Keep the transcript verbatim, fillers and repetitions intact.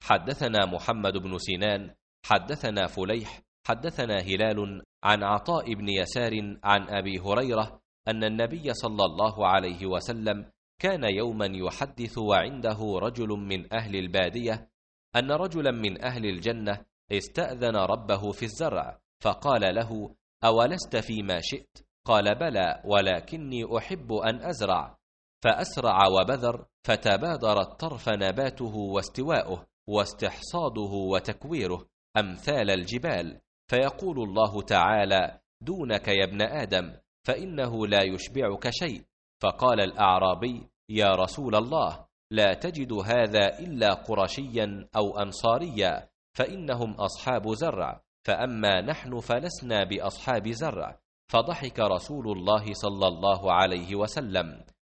حدثنا محمد بن سنان حدثنا فليح حدثنا هلال عن عطاء بن يسار عن أبي هريرة أن النبي صلى الله عليه وسلم كان يوما يحدث وعنده رجل من أهل البادية أن رجلا من أهل الجنة استأذن ربه في الزرع، فقال له: أولست فيما شئت؟ قال: بلى، ولكني أحب أن أزرع. فأسرع وبذر، فتبادر الطرف نباته واستواؤه واستحصاده وتكويره أمثال الجبال، فيقول الله تعالى: دونك يا ابن آدم، فإنه لا يشبعك شيء. فقال الأعرابي: يا رسول الله، لا تجد هذا إلا قرشيا أو أنصاريا، فإنهم أصحاب زرع، فأما نحن فلسنا بأصحاب زرع. فضحك رسول الله صلى الله عليه وسلم